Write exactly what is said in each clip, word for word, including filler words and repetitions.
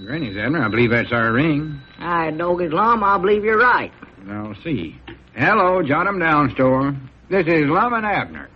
Granny's, Abner. I believe that's our ring. I Doggy's Lum, I believe you're right. I'll see. Hello, Jot 'em Down store. This is Lum and Abner.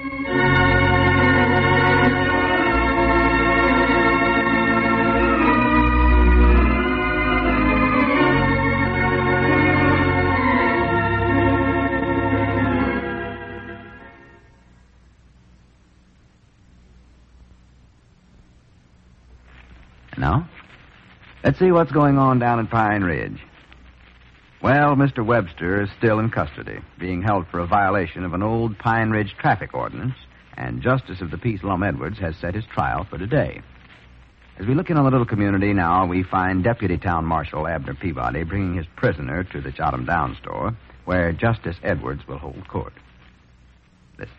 Now, let's see what's going on down at Pine Ridge. Well, Mister Webster is still in custody, being held for a violation of an old Pine Ridge traffic ordinance, and Justice of the Peace Lum Edwards has set his trial for today. As we look in on the little community now, we find Deputy Town Marshal Abner Peabody bringing his prisoner to the Jot 'em Down store, where Justice Edwards will hold court. Listen.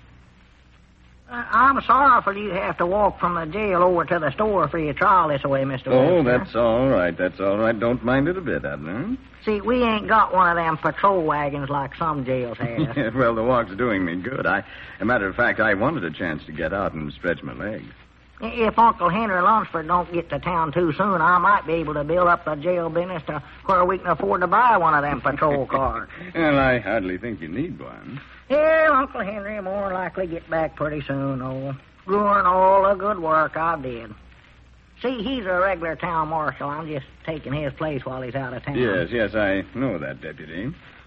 I'm sorry for you to have to walk from the jail over to the store for your trial this way, Mister Oh, Webster. that's all right. That's all right. Don't mind it a bit, Abner. See, we ain't got one of them patrol wagons like some jails have. Yeah, well, the walk's doing me good. I, as a matter of fact, I wanted a chance to get out and stretch my legs. If Uncle Henry Lunsford don't get to town too soon, I might be able to build up the jail business to where we can afford to buy one of them patrol cars. Well, I hardly think you need one. Yeah, Uncle Henry more likely get back pretty soon, though. Doing all the good work I did. See, he's a regular town marshal. I'm just taking his place while he's out of town. Yes, yes, I know that, Deputy.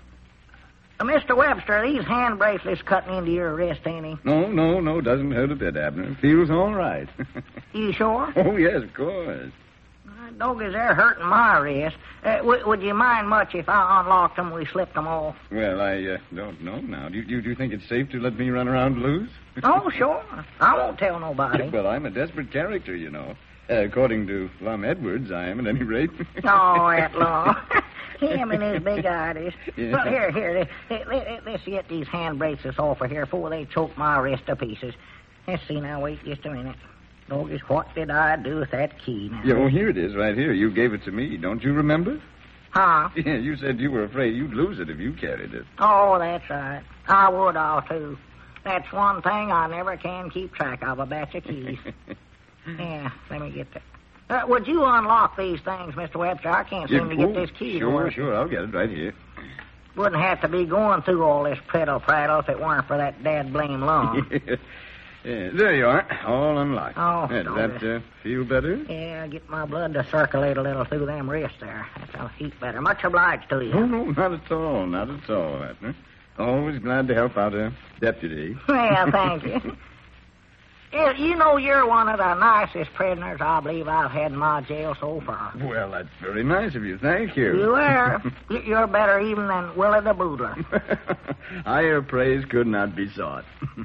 Uh, Mister Webster, these hand bracelets cutting into your wrist, ain't he? No, no, no, doesn't hurt a bit, Abner. Feels all right. You sure? Oh, yes, of course. Uh, Doggies, they're hurting my wrist. Uh, w- would you mind much if I unlocked them and we slipped them off? Well, I uh, don't know now. Do you, do you think it's safe to let me run around loose? Oh, sure. I won't tell nobody. Well, I'm a desperate character, you know. Uh, according to Lum Edwards, I am, at any rate. Oh, that long. Him and his big ideas. Yeah. Well, here, here. Let, let, let's get these hand bracelets off of here before they choke my wrist to pieces. Let's see now. Wait just a minute. Doggies, what did I do with that key now? Yeah, oh, here it is, right here. You gave it to me. Don't you remember? Huh? Yeah, you said you were afraid you'd lose it if you carried it. Oh, that's right. I would, all too. That's one thing I never can keep track of, a batch of keys. Yeah, let me get that. Uh, would you unlock these things, Mister Webster? I can't seem Yeah, to get oh, this key to Sure, work. sure. I'll get it right here. Wouldn't have to be going through all this prattle-prattle if it weren't for that dad-blame lung. Yeah, there you are, all unlocked. Oh, yeah, does that uh, feel better? Yeah, get my blood to circulate a little through them wrists there. That'll heat better. Much obliged to you. No, no, not at all, not at all, Abner. Always glad to help out a deputy. Well, thank you. Yeah, you know, you're one of the nicest prisoners I believe I've had in my jail so far. Well, that's very nice of you. Thank you. You are. You're better even than Willie the Boodler. Higher praise could not be sought.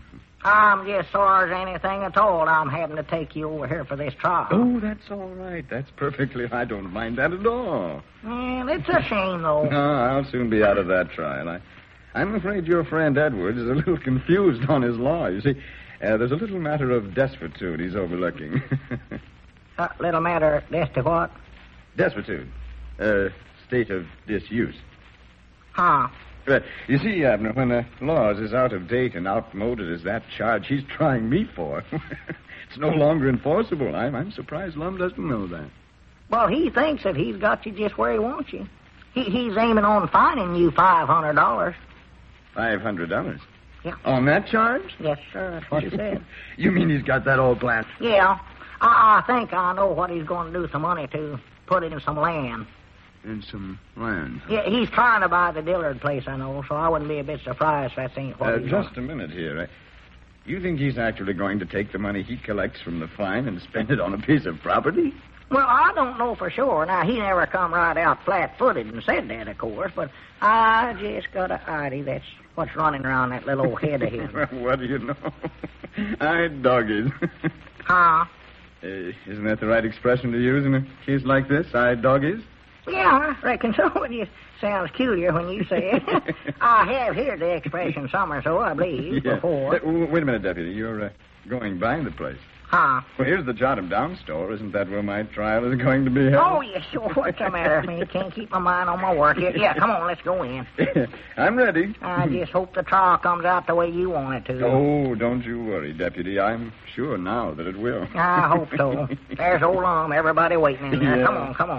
I'm just sorry as anything at all I'm having to take you over here for this trial. Oh, that's all right. That's perfectly... I don't mind that at all. Well, it's a shame, though. No, I'll soon be out of that trial. I, I'm afraid your friend Edwards is a little confused on his law. You see, uh, there's a little matter of destitute he's overlooking. uh, little matter as to what? Destitute. Uh, state of disuse. Huh. But, you see, Abner, when a law is out of date and outmoded as that charge he's trying me for, it's no longer enforceable. I'm, I'm surprised Lum doesn't know that. Well, he thinks that he's got you just where he wants you. He, he's aiming on fining you five hundred dollars. Five hundred dollars? Yeah. On that charge? Yes, sir. That's what he said. You mean he's got that all planned? Yeah. I, I think I know what he's going to do with the money to put in some land. In some land? Yeah, he's trying to buy the Dillard place, I know, so I wouldn't be a bit surprised if that ain't what Uh, he's just doing. a minute here. You think he's actually going to take the money he collects from the fine and spend it on a piece of property? Well, I don't know for sure. Now, he never come right out flat-footed and said that, of course, but I just got an idea that's what's running around that little old head of his. What do you know? I doggies. Huh? Uh, isn't that the right expression to use in a case like this? I doggies? Yeah, I reckon so. It just sounds cuter when you say it. I have heard the expression some or so, I believe, Yeah. before. Uh, w- wait a minute, Deputy. You're uh, going by the place. Huh? Well, here's the Jot 'em Down store. Isn't that where my trial is going to be held? Oh, yeah, sure. What's the matter with me? Can't keep my mind on my work here. Yeah, come on, let's go in. I'm ready. I just hope the trial comes out the way you want it to. Oh, don't you worry, Deputy. I'm sure now that it will. I hope so. There's old Lum. Everybody waiting in there. Yeah. Come on, come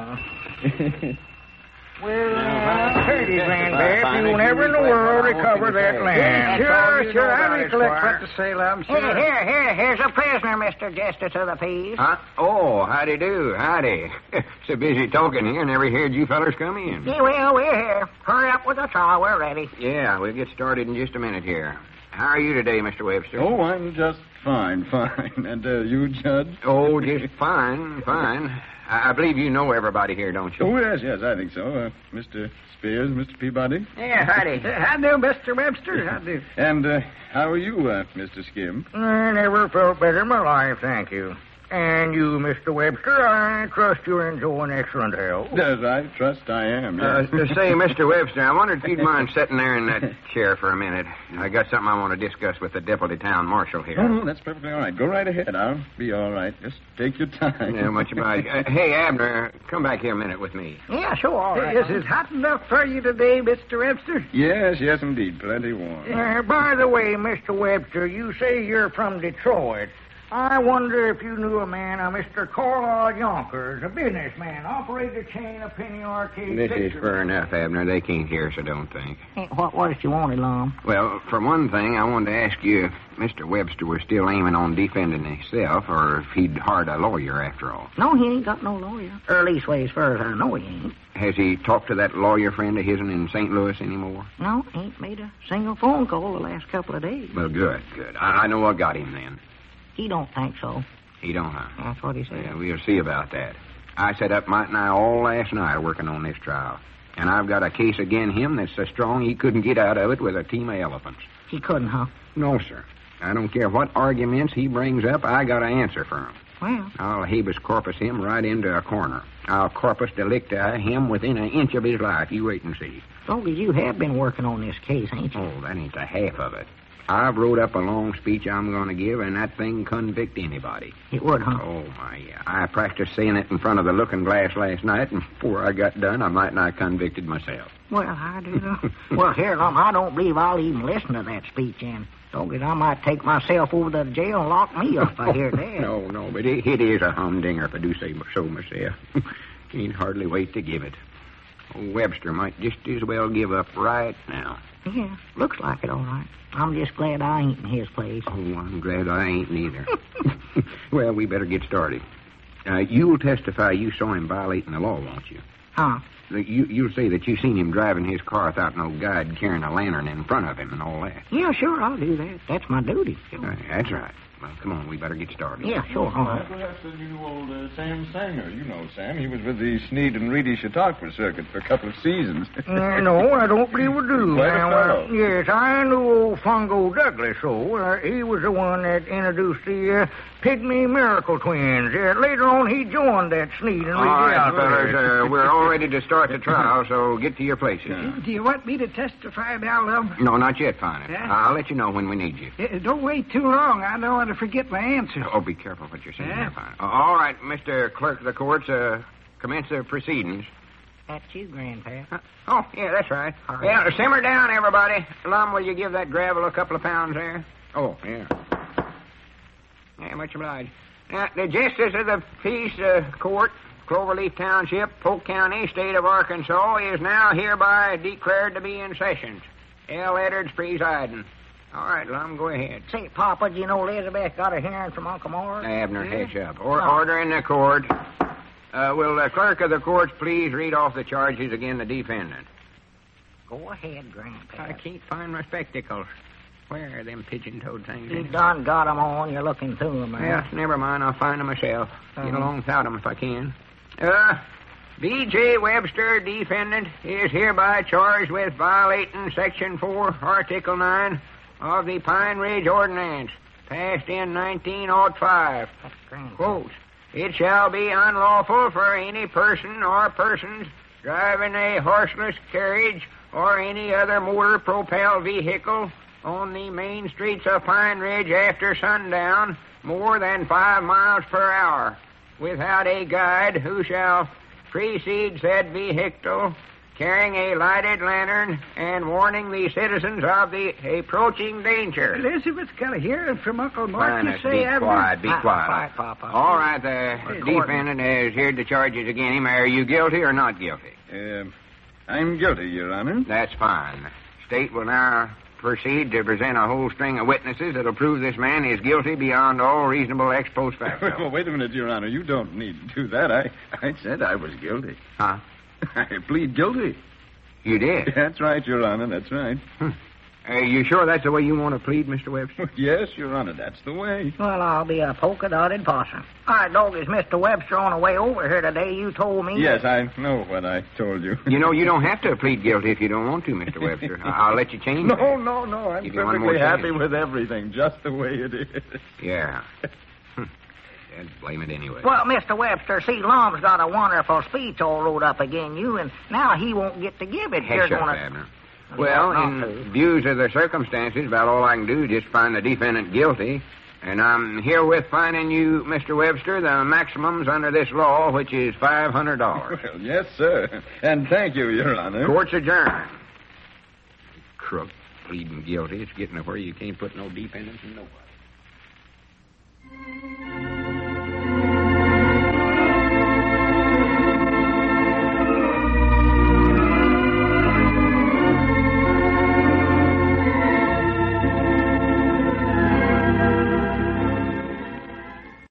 on. Well, uh, pretty, Grandpap. You'll never in the world recover that land. Sure, sure. I recollect what to say, love. Here, here, here. Here's a prisoner, Mister Justice of the Peace. Huh? Oh, howdy do, howdy. So busy talking here, never heard you fellers come in. Yeah, well, we're here. Hurry up with the trial. We're ready. Yeah, we'll get started in just a minute here. How are you today, Mister Webster? Oh, I'm just fine, fine. And uh, you, Judge? Oh, just fine, fine. I, I believe you know everybody here, don't you? Oh, yes, yes, I think so. Uh, Mister Spears, Mister Peabody. Yeah, howdy. How do, Mister Webster? How do? And uh, how are you, uh, Mister Skim? I never felt better in my life, thank you. And you, Mister Webster, I trust you're enjoying excellent health. Yes, I trust I am, Uh, yes. to say, Mister Webster, I wondered if you'd mind sitting there in that chair for a minute. I got something I want to discuss with the deputy town marshal here. Oh, no, that's perfectly all right. Go right ahead. I'll be all right. Just take your time. Yeah, much obliged. Uh, hey, Abner, come back here a minute with me. Yeah, sure, all right. Is it hot enough for you today, Mister Webster? Yes, yes, indeed. Plenty warm. Uh, by the way, Mister Webster, you say you're from Detroit. I wonder if you knew a man, a Mister Carlisle Yonkers, a businessman, operated a chain of penny arcade. This is picture- fair enough, Abner. They can't hear us, I don't think. Hey, what was it you wanted, Lum? Well, for one thing, I wanted to ask you if Mister Webster was still aiming on defending himself, or if he'd hired a lawyer after all. No, he ain't got no lawyer. Or leastways, as far as I know, he ain't. Has he talked to that lawyer friend of his in Saint Louis anymore? No, ain't made a single phone call the last couple of days. Well, good, good. I, I know I got him then. He don't think so. He don't, huh? That's what he said. Yeah, we'll see about that. I sat up might nigh all last night working on this trial. And I've got a case again him that's so strong he couldn't get out of it with a team of elephants. He couldn't, huh? No, sir. I don't care what arguments he brings up, I got an answer for him. Well, I'll habeas corpus him right into a corner. I'll corpus delicti him within an inch of his life. You wait and see. Doggy, you have been working on this case, ain't you? Oh, that ain't the half of it. I've wrote up a long speech I'm going to give, and that thing convict anybody. It would, huh? Oh, my, yeah. I practiced saying it in front of the looking glass last night, and before I got done, I might not convicted myself. Well, I do know. Well, here, Lum, I don't believe I'll even listen to that speech, and doggy, I might take myself over to the jail and lock me up if I hear that. No, no, but it, it is a humdinger if I do say so myself. Can't hardly wait to give it. Old Webster might just as well give up right now. Yeah, looks like it, all right. I'm just glad I ain't in his place. Oh, I'm glad I ain't neither. Well, we better get started. Uh, you'll testify you saw him violating the law, won't you? Huh? You, you'll say that you seen him driving his car without no guide carrying a lantern in front of him and all that. Yeah, sure, I'll do that. That's my duty. Sure. Uh, that's right. Well, come on, we better get started. Yeah, sure, all right. Well, that's the new old uh, Sam Sanger. You know Sam. He was with the Sneed and Reedy Chautauqua circuit for a couple of seasons. Uh, no, I don't believe we do. Quite a Now, fellow. uh, yes, I know old Fungo Douglas, so uh, he was the one that introduced the uh, Pygmy Miracle Twins. Uh, later on, he joined that Sneed and Reedy All right, outfit. fellas, uh, we're all ready to start the trial, so get to your places. Do you want me to testify now, love? No, not yet, Finey. Yeah? I'll let you know when we need you. Uh, Don't wait too long. I don't want to forget my answer. Oh, be careful what you're saying Yeah? there, Finey. Uh, all right, Mister Clerk of the Courts, uh, commence the proceedings. That's you, Grandpa. Uh, oh, yeah, that's right. All right. Yeah, simmer down, everybody. Lum, will you give that gravel a couple of pounds there? Oh, yeah. Yeah, much obliged. Now, the Justice of the Peace uh, Court, Cloverleaf Township, Polk County, State of Arkansas, is now hereby declared to be in session. L. Edwards presiding. All right, Lum, go ahead. Say, Papa, do you know Elizabeth got a hearing from Uncle Morris? Abner, Yeah? heads up. Or, Oh. Order in the court. Uh, will the clerk of the courts please read off the charges against the defendant? Go ahead, Grandpa. I can't find my spectacles. Where are them pigeon-toed things? You done got 'em on. You're looking through 'em, Well, man. never mind. I'll find them myself. Get Uh-huh. along without them if I can. Uh, B J. Webster, defendant, is hereby charged with violating Section four, Article nine of the Pine Ridge Ordinance, passed in nineteen oh five. That's Grandpa. Quote, it shall be unlawful for any person or persons driving a horseless carriage or any other motor-propelled vehicle on the main streets of Pine Ridge after sundown more than five miles per hour without a guide who shall precede said vehicle carrying a lighted lantern and warning the citizens of the approaching danger. Elizabeth got a hearing from Uncle Mark. You Fine, say, be Abner? quiet, be Ah, quiet. quiet, Papa. All right, the Court. defendant has heard the charges against him. Are you guilty or not guilty? Uh, I'm guilty, Your Honor. That's fine. State will now proceed to present a whole string of witnesses that'll prove this man is guilty beyond all reasonable ex post facto. Well, wait a minute, Your Honor. You don't need to do that. I, I said I was guilty. Huh? I plead guilty. You did? That's right, Your Honor. That's right. Are you sure that's the way you want to plead, Mister Webster? Yes, Your Honor. That's the way. Well, I'll be a polka-dotted possum. All right, dog, is Mister Webster on the way over here today? You told me. Yes, I know what I told you. You know, you don't have to plead guilty if you don't want to, Mister Webster. I- I'll let you change No, that. no, no. I'm Give you one more perfectly happy chance. with everything, just the way it is. Yeah. I'd blame it anyway. Well, Mister Webster, see, Lum's got a wonderful speech all wrote up again you, and now he won't get to give it. You're Heck, shut up, gonna... Abner. Well, Not in to. views of the circumstances, about all I can do is just find the defendant guilty. And I'm herewith finding you, Mister Webster, the maximums under this law, which is five hundred dollars. Well, yes, sir. And thank you, Your Honor. Court's adjourned. Crook, pleading guilty. It's getting to where you can't put no defendants in nowhere.